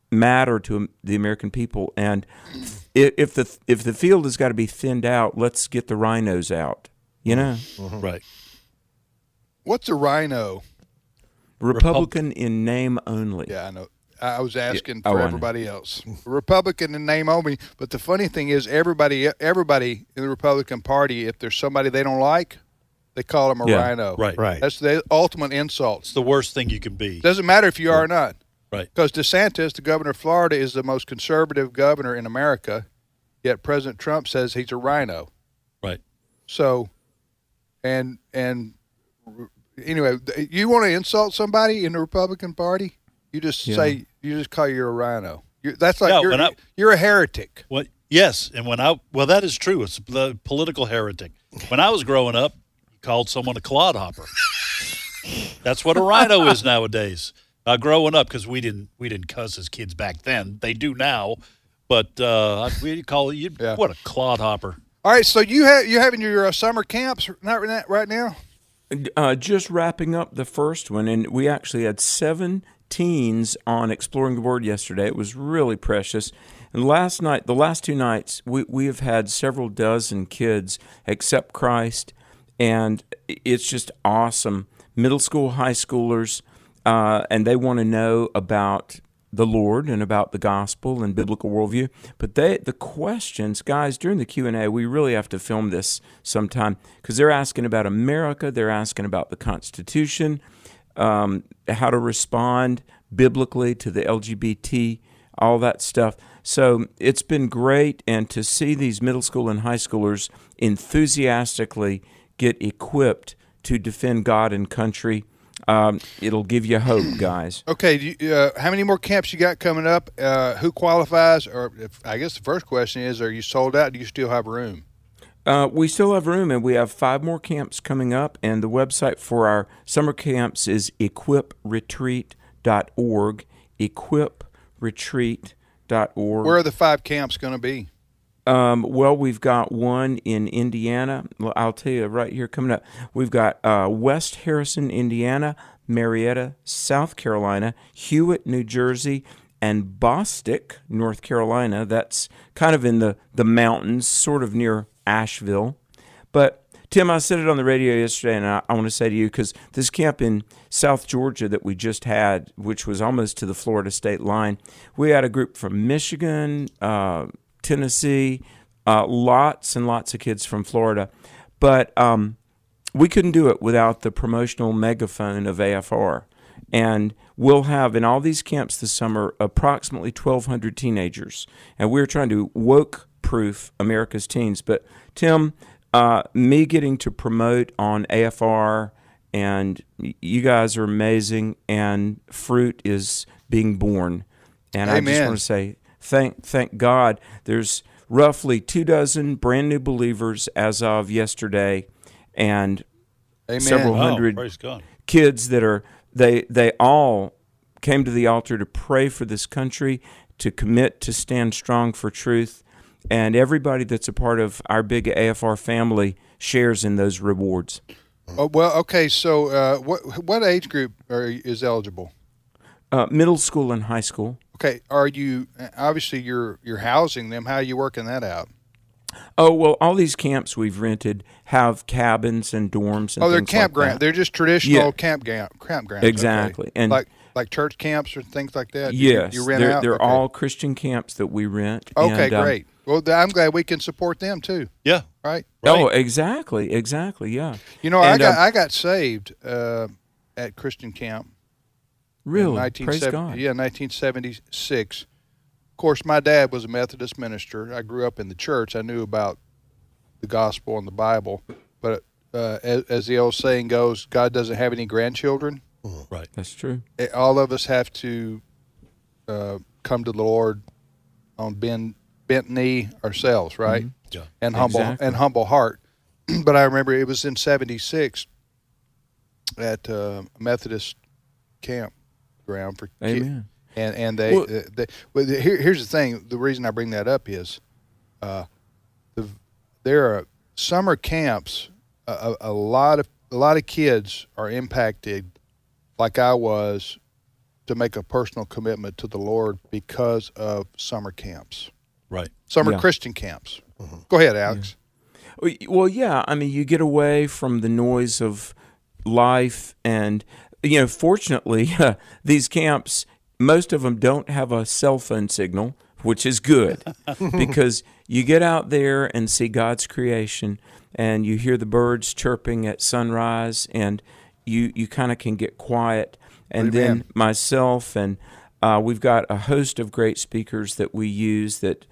[SPEAKER 6] matter to the American people. And if the field has got to be thinned out, let's get the rhinos out. You know,
[SPEAKER 3] Right.
[SPEAKER 2] What's a rhino?
[SPEAKER 6] Republican in name only.
[SPEAKER 2] Yeah, I know. I was asking
[SPEAKER 6] Yeah.
[SPEAKER 2] for
[SPEAKER 6] I know.
[SPEAKER 2] everybody else. Republican in name only. But the funny thing is, everybody in the Republican Party, if there's somebody they don't like, they call them a
[SPEAKER 6] Yeah.
[SPEAKER 2] rhino.
[SPEAKER 3] Right.
[SPEAKER 4] Right.
[SPEAKER 2] That's the ultimate insult.
[SPEAKER 3] It's the worst thing you can be.
[SPEAKER 2] Doesn't matter if you are or not.
[SPEAKER 3] Right.
[SPEAKER 2] Because DeSantis, the governor of Florida, is the most conservative governor in America, yet President Trump says he's a rhino.
[SPEAKER 3] Right.
[SPEAKER 2] So, and anyway, you want to insult somebody in the Republican Party, you just you just call you a rhino. That's like
[SPEAKER 3] No,
[SPEAKER 2] you're a heretic.
[SPEAKER 3] What? Yes, and that is true. It's the political heretic. When I was growing up, you called someone a clodhopper. That's what a rhino is nowadays. Growing up, because we didn't cuss as kids back then. They do now, but we call you what a clodhopper.
[SPEAKER 2] All right, so you having your summer camps right now?
[SPEAKER 6] Just wrapping up the first one, and we actually had 7 teens on Exploring the Word yesterday. It was really precious. And last night, the last 2 nights, we have had several dozen kids accept Christ, and it's just awesome. Middle school, high schoolers, and they want to know about the Lord and about the gospel and biblical worldview. But the questions, guys, during the Q&A, we really have to film this sometime because they're asking about America, they're asking about the Constitution, how to respond biblically to the LGBT, all that stuff. So it's been great, and to see these middle school and high schoolers enthusiastically get equipped to defend God and country, it'll give you hope, guys.
[SPEAKER 2] Okay, how many more camps you got coming up? Who qualifies? Or I guess the first question is, are you sold out? Do you still have room?
[SPEAKER 6] We still have room, and we have 5 more camps coming up, and the website for our summer camps is equipretreat.org, equipretreat.org.
[SPEAKER 2] Where are the 5 camps going to be?
[SPEAKER 6] Well, we've got one in Indiana. I'll tell you right here coming up. We've got West Harrison, Indiana, Marietta, South Carolina, Hewitt, New Jersey, and Bostic, North Carolina. That's kind of in the mountains, sort of near Asheville. But, Tim, I said it on the radio yesterday, and I want to say to you, because this camp in South Georgia that we just had, which was almost to the Florida state line, we had a group from Michigan, Tennessee, lots and lots of kids from Florida. But we couldn't do it without the promotional megaphone of AFR. And we'll have in all these camps this summer approximately 1,200 teenagers. And we're trying to woke-proof America's teens. But, Tim, me getting to promote on AFR, and you guys are amazing, and fruit is being born. And
[SPEAKER 2] Amen.
[SPEAKER 6] I just want to say, Thank God. There's roughly 24 brand new believers as of yesterday, and
[SPEAKER 2] Amen.
[SPEAKER 6] several hundred
[SPEAKER 3] praise God.
[SPEAKER 6] kids that are they all came to the altar to pray for this country, to commit to stand strong for truth, and everybody that's a part of our big AFR family shares in those rewards.
[SPEAKER 2] Oh, well, okay. So, what age group is eligible?
[SPEAKER 6] Middle school and high school.
[SPEAKER 2] Okay, are you obviously you're housing them? How are you working that out?
[SPEAKER 6] Oh, well, all these camps we've rented have cabins and dorms and
[SPEAKER 2] they're
[SPEAKER 6] things
[SPEAKER 2] campground.
[SPEAKER 6] like that.
[SPEAKER 2] They're just traditional
[SPEAKER 6] Yeah.
[SPEAKER 2] campgrounds.
[SPEAKER 6] Exactly.
[SPEAKER 2] Okay.
[SPEAKER 6] And
[SPEAKER 2] like church camps or things like that.
[SPEAKER 6] Yes,
[SPEAKER 2] you rent out.
[SPEAKER 6] they're
[SPEAKER 2] Okay.
[SPEAKER 6] all Christian camps that we rent.
[SPEAKER 2] Okay,
[SPEAKER 6] and,
[SPEAKER 2] great. Well, I'm glad we can support them too.
[SPEAKER 3] Yeah.
[SPEAKER 2] Right.
[SPEAKER 6] Oh, exactly, yeah.
[SPEAKER 2] You know,
[SPEAKER 6] And,
[SPEAKER 2] I got saved at Christian camp.
[SPEAKER 6] Really,
[SPEAKER 2] In
[SPEAKER 6] praise God.
[SPEAKER 2] Yeah, 1976. Of course, my dad was a Methodist minister. I grew up in the church. I knew about the gospel and the Bible. But as the old saying goes, God doesn't have any grandchildren.
[SPEAKER 3] Right.
[SPEAKER 6] That's true.
[SPEAKER 2] All of us have to come to the Lord on bent knee ourselves, right?
[SPEAKER 6] Mm-hmm.
[SPEAKER 3] Yeah.
[SPEAKER 2] And
[SPEAKER 6] Exactly.
[SPEAKER 2] humble heart. But I remember it was in '76 at Methodist campground for kids.
[SPEAKER 6] Amen.
[SPEAKER 2] And they, here's the thing. The reason I bring that up is, there are summer camps. A lot of kids are impacted, like I was, to make a personal commitment to the Lord because of summer camps,
[SPEAKER 3] Right.
[SPEAKER 2] summer Christian camps. Go ahead, Alex.
[SPEAKER 6] Well, yeah. I mean, you get away from the noise of life, and fortunately, these camps, most of them don't have a cell phone signal, which is good because you get out there and see God's creation, and you hear the birds chirping at sunrise, and you kind of can get quiet. And
[SPEAKER 2] Amen.
[SPEAKER 6] then myself and we've got a host of great speakers that we use that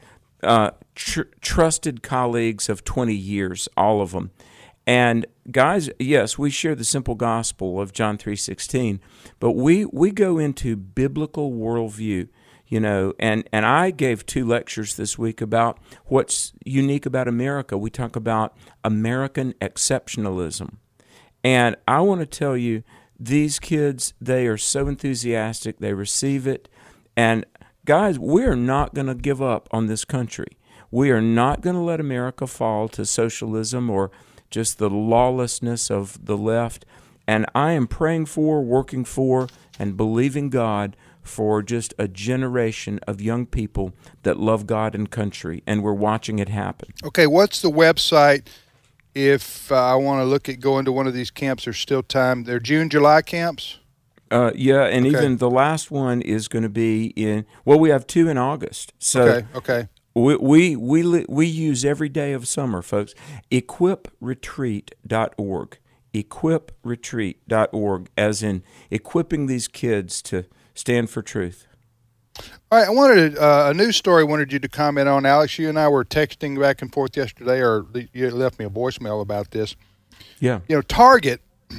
[SPEAKER 6] trusted colleagues of 20 years, all of them. And guys, yes, we share the simple gospel of John 3:16, but we go into biblical worldview, and I gave 2 lectures this week about what's unique about America. We talk about American exceptionalism. And I want to tell you, these kids, they are so enthusiastic, they receive it. And guys, we're not going to give up on this country. We are not going to let America fall to socialism or just the lawlessness of the left. And I am praying for, working for, and believing God for just a generation of young people that love God and country, and we're watching it happen.
[SPEAKER 2] Okay, what's the website if I want to look at going to one of these camps? There's still time. They're June, July camps?
[SPEAKER 6] Yeah, and
[SPEAKER 2] Okay.
[SPEAKER 6] even the last one is going to be we have 2 in August. So
[SPEAKER 2] Okay.
[SPEAKER 6] we use every day of summer, folks. EquipRetreat.org. EquipRetreat.org, as in equipping these kids to stand for truth.
[SPEAKER 2] All right, I wanted a news story I wanted you to comment on. Alex, you and I were texting back and forth yesterday, or you left me a voicemail about this.
[SPEAKER 6] Yeah.
[SPEAKER 2] Target,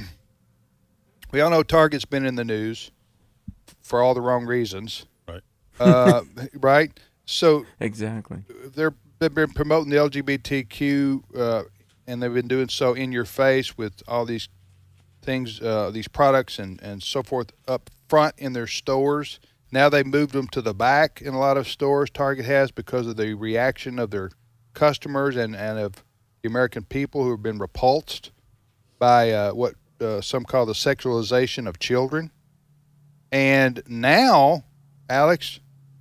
[SPEAKER 2] we all know Target's been in the news for all the wrong reasons.
[SPEAKER 3] Right.
[SPEAKER 2] Right? So
[SPEAKER 6] Exactly.
[SPEAKER 2] they've been promoting the LGBTQ, and they've been doing so in your face with all these things, these products and so forth up front in their stores. Now they moved them to the back in a lot of stores, Target has, because of the reaction of their customers and of the American people who have been repulsed by what some call the sexualization of children. And now, Alex,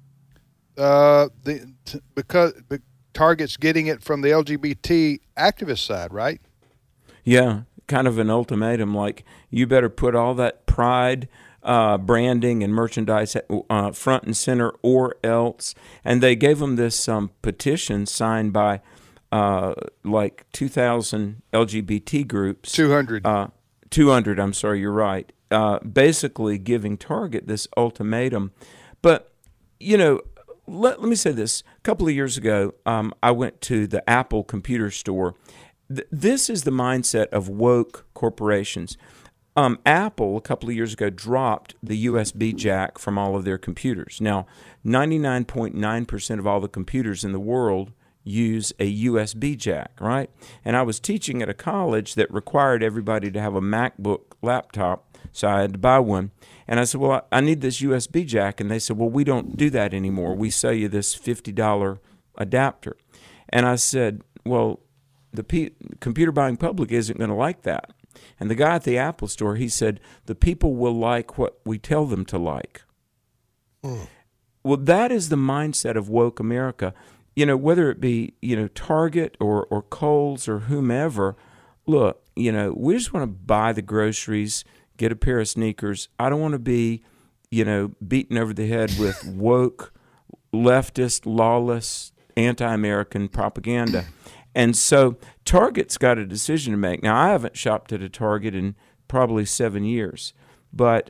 [SPEAKER 2] because Target's getting it from the LGBT activist side, right?
[SPEAKER 6] Yeah, kind of an ultimatum, like you better put all that pride branding and merchandise front and center, or else. And they gave them this petition signed by like 2,000 LGBT groups.
[SPEAKER 2] 200.
[SPEAKER 6] 200, I'm sorry, you're right. Basically giving Target this ultimatum. But, let me say this. A couple of years ago, I went to the Apple computer store. This is the mindset of woke corporations. Apple, a couple of years ago, dropped the USB jack from all of their computers. Now, 99.9% of all the computers in the world use a USB jack, right? And I was teaching at a college that required everybody to have a MacBook laptop, so I had to buy one. And I said, well, I need this USB jack. And they said, well, we don't do that anymore. We sell you this $50 adapter. And I said, well, the computer buying public isn't going to like that. And the guy at the Apple store, he said, the people will like what we tell them to like. Well, that is the mindset of woke America. Whether it be, Target or Kohl's or whomever, look, we just want to buy the groceries, get a pair of sneakers. I don't want to be, beaten over the head with woke, leftist, lawless, anti-American propaganda. And so Target's got a decision to make. Now, I haven't shopped at a Target in probably 7 years. But,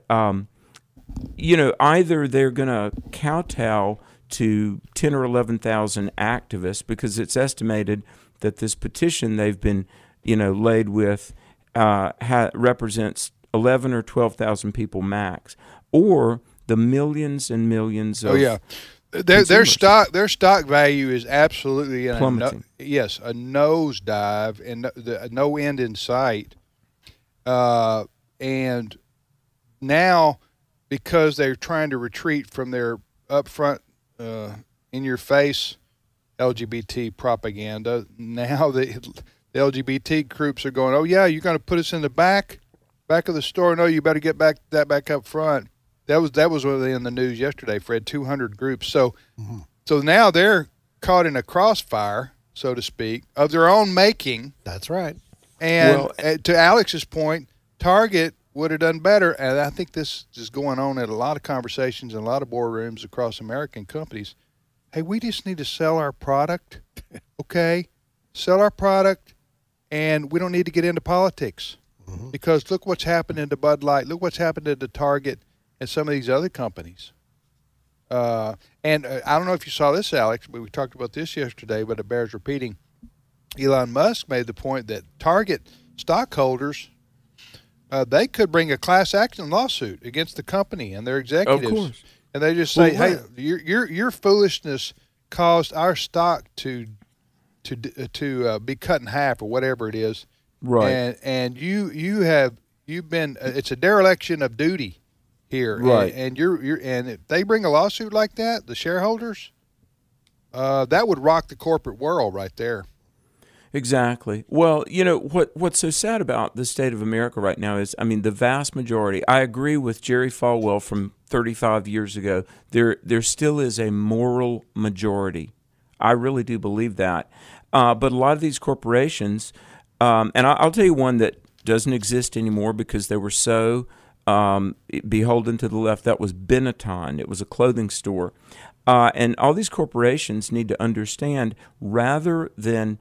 [SPEAKER 6] either they're going to kowtow to 10 or 11,000 activists, because it's estimated that this petition they've been, laid with represents 11 or 12,000 people max, or the millions and millions of
[SPEAKER 2] Their stock value is absolutely
[SPEAKER 6] plummeting.
[SPEAKER 2] a nosedive and no end in sight. And now, because they're trying to retreat from their upfront, in-your-face LGBT propaganda, now the LGBT groups are going, oh yeah, you're going to put us in the back of the store? No, you better get back up front. That was in the news yesterday, Fred. 200 groups. So now they're caught in a crossfire, so to speak, of their own making.
[SPEAKER 4] That's right.
[SPEAKER 2] And to Alex's point, Target would have done better. And I think this is going on at a lot of conversations in a lot of boardrooms across American companies. Hey, we just need to sell our product, okay? Sell our product, and we don't need to get into politics. Because look what's happened to Bud Light. Look what's happened to Target and some of these other companies. I don't know if you saw this, Alex, but we talked about this yesterday, but it bears repeating. Elon Musk made the point that Target stockholders, they could bring a class action lawsuit against the company and their executives.
[SPEAKER 6] Of course.
[SPEAKER 2] And they just say, hey, your foolishness caused our stock to be cut in half or whatever it is.
[SPEAKER 6] Right.
[SPEAKER 2] And you've been it's a dereliction of duty here.
[SPEAKER 6] Right.
[SPEAKER 2] And if they bring a lawsuit like that, the shareholders, that would rock the corporate world right there.
[SPEAKER 6] Exactly. Well, what's so sad about the state of America right now is, the vast majority. I agree with Jerry Falwell from 35 years ago. There still is a moral majority. I really do believe that. But a lot of these corporations, and I'll tell you one that doesn't exist anymore because they were so beholden to the left. That was Benetton. It was a clothing store. And all these corporations need to understand, rather than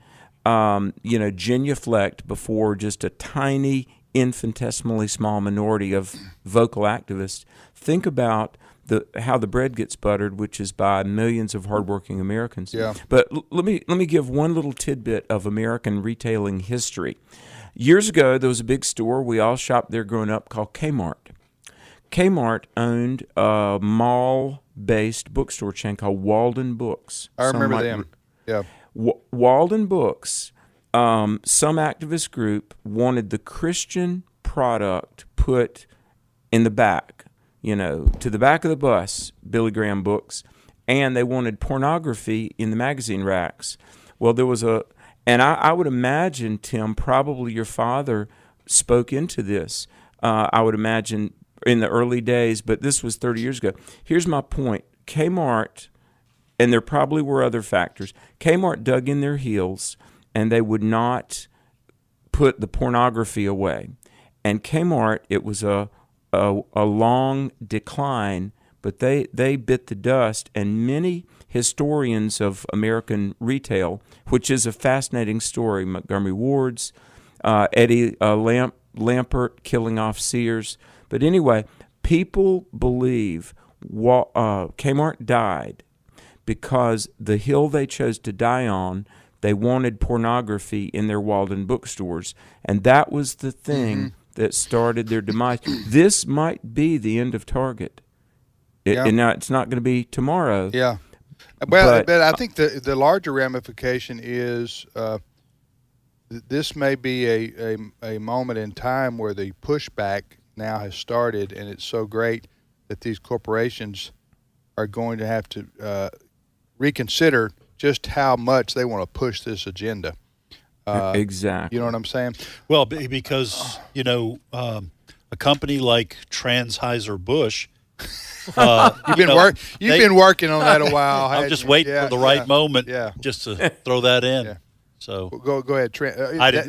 [SPEAKER 6] genuflect before just a tiny, infinitesimally small minority of vocal activists, think about how the bread gets buttered, which is by millions of hardworking Americans.
[SPEAKER 2] Yeah.
[SPEAKER 6] But let me give one little tidbit of American retailing history. Years ago, there was a big store we all shopped there growing up called Kmart. Kmart owned a mall-based bookstore chain called Walden Books.
[SPEAKER 2] I remember them. Yeah.
[SPEAKER 6] Walden Books, some activist group wanted the Christian product put in the back, to the back of the bus, Billy Graham books, and they wanted pornography in the magazine racks. Well, there was and I would imagine, Tim, probably your father spoke into this. I would imagine in the early days, but this was 30 years ago. Here's my point. Kmart, and there probably were other factors, Kmart dug in their heels, and they would not put the pornography away. And Kmart, it was a long decline, but they bit the dust, and many historians of American retail, which is a fascinating story, Montgomery Ward's, Eddie Lampert killing off Sears. But anyway, people believe Kmart died because the hill they chose to die on, they wanted pornography in their Walden bookstores. And that was the thing that started their demise. This might be the end of Target. And now it's not going to be tomorrow.
[SPEAKER 2] Yeah. But I think the larger ramification is this may be a moment in time where the pushback now has started, and it's so great that these corporations are going to have to reconsider just how much they want to push this agenda.
[SPEAKER 6] Exactly.
[SPEAKER 2] You know what I'm saying?
[SPEAKER 3] Well, because, a company like Anheuser-Busch,
[SPEAKER 2] you've been working on that a while.
[SPEAKER 3] I'm just waiting for the right moment just to throw that in. Yeah. So
[SPEAKER 2] go ahead.
[SPEAKER 3] I didn't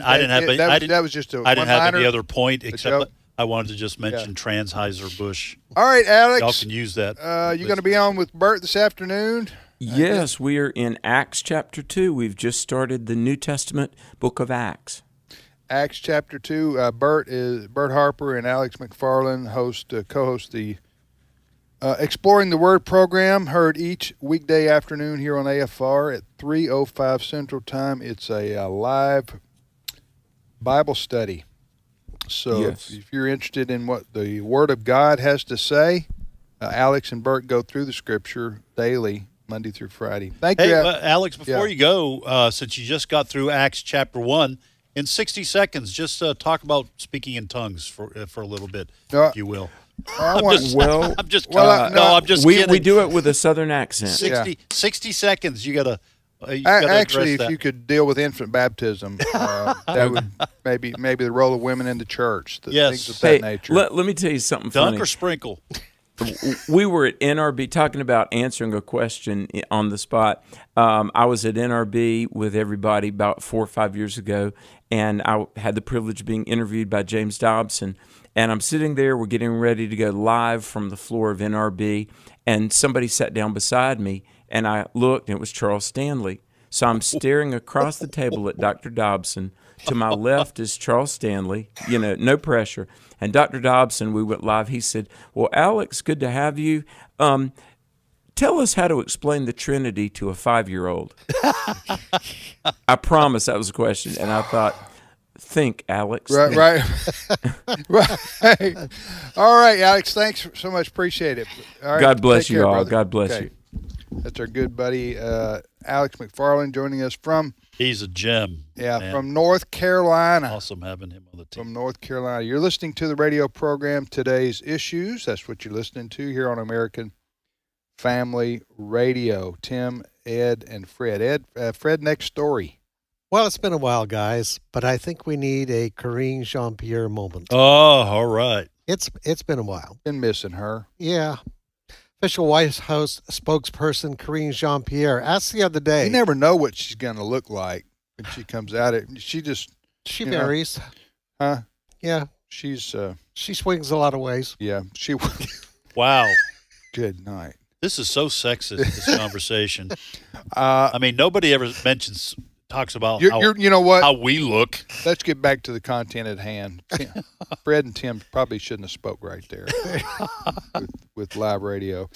[SPEAKER 3] have any other point except I wanted to just mention Anheuser-Busch.
[SPEAKER 2] All right, Alex.
[SPEAKER 3] Y'all can use that.
[SPEAKER 2] You're going to be on with Bert this afternoon?
[SPEAKER 6] Yes, we are in Acts chapter 2. We've just started the New Testament book of Acts.
[SPEAKER 2] Acts chapter 2. Bert Harper and Alex McFarland co-host the Exploring the Word program, heard each weekday afternoon here on AFR at 3:05 Central Time. It's a live Bible study. So if you're interested in what the Word of God has to say, Alex and Bert go through the Scripture daily, Monday through Friday. Thank you.
[SPEAKER 3] Alex, before you go, since you just got through Acts chapter 1, in 60 seconds, just talk about speaking in tongues for a little bit, if you will. I'm just kidding.
[SPEAKER 6] We do it with a Southern accent.
[SPEAKER 3] 60 seconds. You gotta
[SPEAKER 2] actually, if you could deal with infant baptism, that would maybe the role of women in the church, things of that nature.
[SPEAKER 6] Let me tell you something funny.
[SPEAKER 3] Dunk or sprinkle?
[SPEAKER 6] we were at NRB talking about answering a question on the spot. I was at NRB with everybody about 4 or 5 years ago, and I had the privilege of being interviewed by James Dobson. And I'm sitting there, we're getting ready to go live from the floor of NRB, and somebody sat down beside me, and I looked, and it was Charles Stanley. So I'm staring across the table at Dr. Dobson. To my left is Charles Stanley, no pressure. And Dr. Dobson, we went live, he said, well, Alex, good to have you. Tell us how to explain the Trinity to a 5-year-old. I promise that was a question. And I thought, think, Alex.
[SPEAKER 2] Right. All right, Alex, thanks so much. Appreciate it. All right,
[SPEAKER 6] God bless you
[SPEAKER 2] care,
[SPEAKER 6] all.
[SPEAKER 2] brother.
[SPEAKER 6] God bless
[SPEAKER 2] Okay.
[SPEAKER 6] you.
[SPEAKER 2] That's our good buddy, Alex McFarland, joining us from
[SPEAKER 3] He's a gem.
[SPEAKER 2] Yeah,
[SPEAKER 3] man.
[SPEAKER 2] from North Carolina.
[SPEAKER 3] Awesome having him on the team.
[SPEAKER 2] From North Carolina. You're listening to the radio program Today's Issues. That's what you're listening to here on American Family Radio. Tim, Ed, and Fred. Fred, next story.
[SPEAKER 4] Well, it's been a while, guys, but I think we need a Karine Jean-Pierre moment.
[SPEAKER 3] Oh, all right.
[SPEAKER 4] It's been a while.
[SPEAKER 2] Been missing her.
[SPEAKER 4] Yeah. Official White House spokesperson Karine Jean-Pierre asked the other day.
[SPEAKER 2] You never know what she's going to look like when she comes out. She
[SPEAKER 4] varies.
[SPEAKER 2] Huh?
[SPEAKER 4] Yeah.
[SPEAKER 2] She
[SPEAKER 4] swings a lot of ways.
[SPEAKER 2] Yeah.
[SPEAKER 3] Wow.
[SPEAKER 2] Good night.
[SPEAKER 3] This is so sexist, this conversation. I mean, nobody ever talks about
[SPEAKER 2] you know what?
[SPEAKER 3] how we look.
[SPEAKER 2] Let's get back to the content at hand. Fred and Tim probably shouldn't have spoke right there with live radio.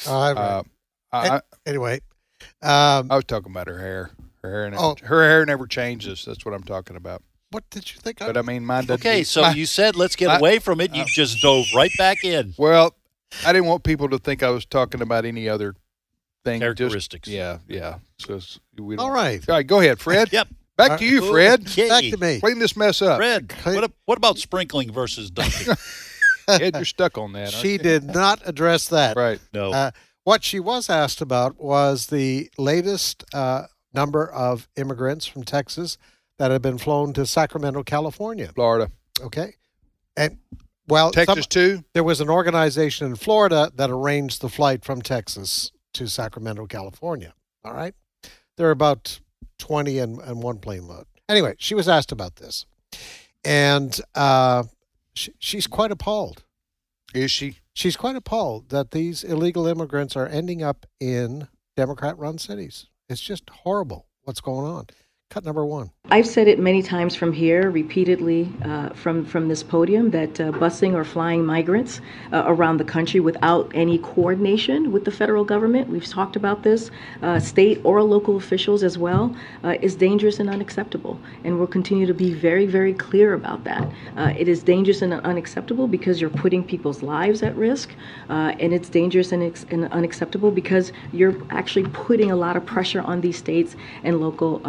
[SPEAKER 4] Anyway,
[SPEAKER 2] I was talking about her hair. Her hair never changes. That's what I'm talking about.
[SPEAKER 4] What did you think?
[SPEAKER 2] But I mean, mine doesn't.
[SPEAKER 3] Okay, so you said let's get away from it. You just dove right back in.
[SPEAKER 2] Well, I didn't want people to think I was talking about any other thing.
[SPEAKER 3] Characteristics.
[SPEAKER 2] Yeah. So
[SPEAKER 4] all right.
[SPEAKER 2] All right, go ahead, Fred.
[SPEAKER 3] Yep.
[SPEAKER 2] Back to you, Fred.
[SPEAKER 3] Okay.
[SPEAKER 4] Back to me.
[SPEAKER 2] Clean this mess up.
[SPEAKER 3] Fred, what about sprinkling versus dunking?
[SPEAKER 2] Ed, you're stuck on that.
[SPEAKER 4] She did not address that.
[SPEAKER 2] Right.
[SPEAKER 3] No.
[SPEAKER 4] What she was asked about was the latest number of immigrants from Texas that have been flown to Sacramento, California.
[SPEAKER 2] Florida.
[SPEAKER 4] Okay. And well,
[SPEAKER 2] Texas too?
[SPEAKER 4] There was an organization in Florida that arranged the flight from Texas to Sacramento, California. All right. There are about 20 and one plane load. Anyway, she was asked about this. And she's quite appalled.
[SPEAKER 2] Is she?
[SPEAKER 4] She's quite appalled that these illegal immigrants are ending up in Democrat-run cities. It's just horrible what's going on. Cut number one.
[SPEAKER 7] I've said it many times from here, repeatedly from this podium, that busing or flying migrants around the country without any coordination with the federal government, we've talked about this, state or local officials as well, is dangerous and unacceptable. And we'll continue to be very, very clear about that. It is dangerous and unacceptable because you're putting people's lives at risk, and it's dangerous and unacceptable because you're actually putting a lot of pressure on these states and local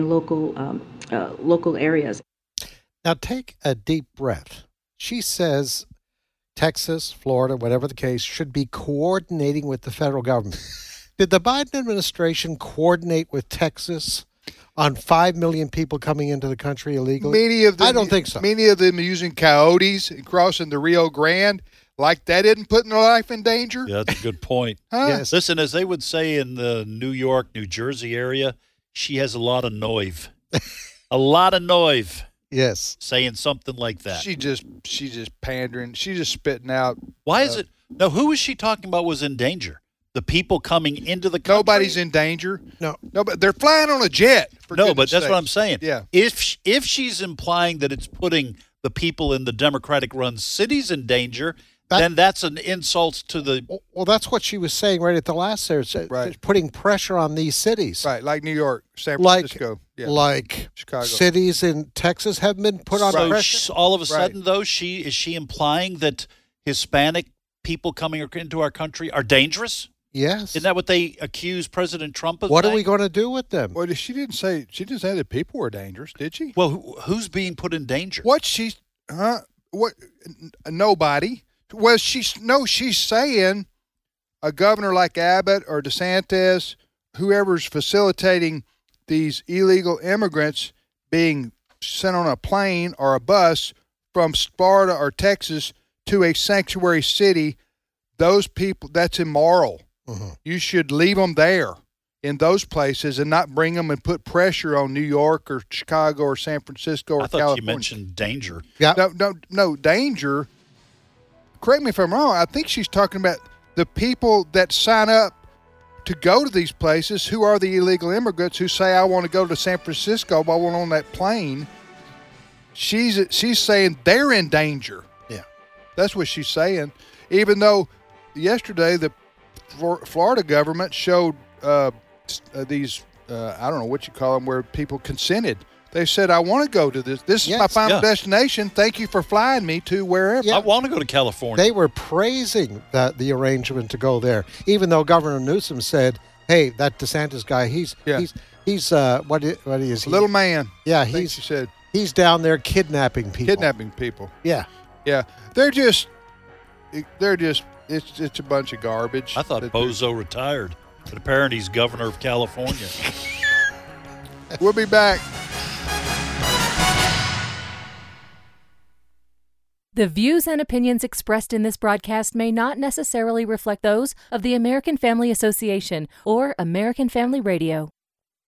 [SPEAKER 7] areas.
[SPEAKER 4] Now take a deep breath. She says Texas, Florida, whatever the case, should be coordinating with the federal government. Did the Biden administration coordinate with Texas on 5 million people coming into the country illegally? I don't think so.
[SPEAKER 2] Many of them using coyotes and crossing the Rio Grande. Like that isn't putting their life in danger?
[SPEAKER 3] Yeah, that's a good point.
[SPEAKER 2] Huh?
[SPEAKER 4] Yes.
[SPEAKER 3] Listen, as they would say in the New York, New Jersey area, she has a lot of noive. A lot of noive.
[SPEAKER 4] Yes.
[SPEAKER 3] Saying something like that.
[SPEAKER 2] She's just pandering. She's just spitting out.
[SPEAKER 3] Why is it? No, who was she talking about was in danger? The people coming into the country?
[SPEAKER 2] Nobody's in danger.
[SPEAKER 4] No,
[SPEAKER 2] but they're flying on a jet.
[SPEAKER 3] No, but that's what I'm saying.
[SPEAKER 2] Yeah.
[SPEAKER 3] If she's implying that it's putting the people in the Democratic-run cities in danger, then that's an insult to the...
[SPEAKER 4] Well, that's what she was saying right at the last there. Right. Putting pressure on these cities.
[SPEAKER 2] Right, like New York, San Francisco.
[SPEAKER 4] Like
[SPEAKER 2] Chicago.
[SPEAKER 4] Cities in Texas have been put on pressure.
[SPEAKER 3] So all of a sudden, though, is she implying that Hispanic people coming into our country are dangerous?
[SPEAKER 4] Yes.
[SPEAKER 3] Isn't that what they accuse President Trump of?
[SPEAKER 4] What are we going to do with them?
[SPEAKER 2] Well, she didn't say that people were dangerous, did she?
[SPEAKER 3] Well, who's being put in danger?
[SPEAKER 2] Nobody. Well, she's saying a governor like Abbott or DeSantis, whoever's facilitating these illegal immigrants being sent on a plane or a bus from Florida or Texas to a sanctuary city those people, that's immoral.
[SPEAKER 4] Mm-hmm.
[SPEAKER 2] You should leave them there in those places and not bring them and put pressure on New York or Chicago or San Francisco or
[SPEAKER 3] I thought
[SPEAKER 2] California.
[SPEAKER 3] you mentioned danger.
[SPEAKER 4] Yeah.
[SPEAKER 2] No, danger. Correct me if I'm wrong. I think she's talking about the people that sign up to go to these places, who are the illegal immigrants who say, I want to go to San Francisco, but I want on that plane. She's saying they're in danger.
[SPEAKER 4] Yeah.
[SPEAKER 2] That's what she's saying. Even though yesterday the Florida government showed these, I don't know what you call them, where people consented. They said, I want to go to this. This is my final destination. Thank you for flying me to wherever.
[SPEAKER 3] I want to go to California.
[SPEAKER 4] They were praising the arrangement to go there, even though Governor Newsom said, hey, that DeSantis guy, he's what is he?
[SPEAKER 2] Little man.
[SPEAKER 4] Yeah,
[SPEAKER 2] she said.
[SPEAKER 4] He's down there kidnapping people. Yeah.
[SPEAKER 2] Yeah. They're just it's a bunch of garbage.
[SPEAKER 3] I thought Bozo retired, but apparently he's governor of California.
[SPEAKER 2] We'll be back.
[SPEAKER 8] The views and opinions expressed in this broadcast may not necessarily reflect those of the American Family Association or American Family Radio.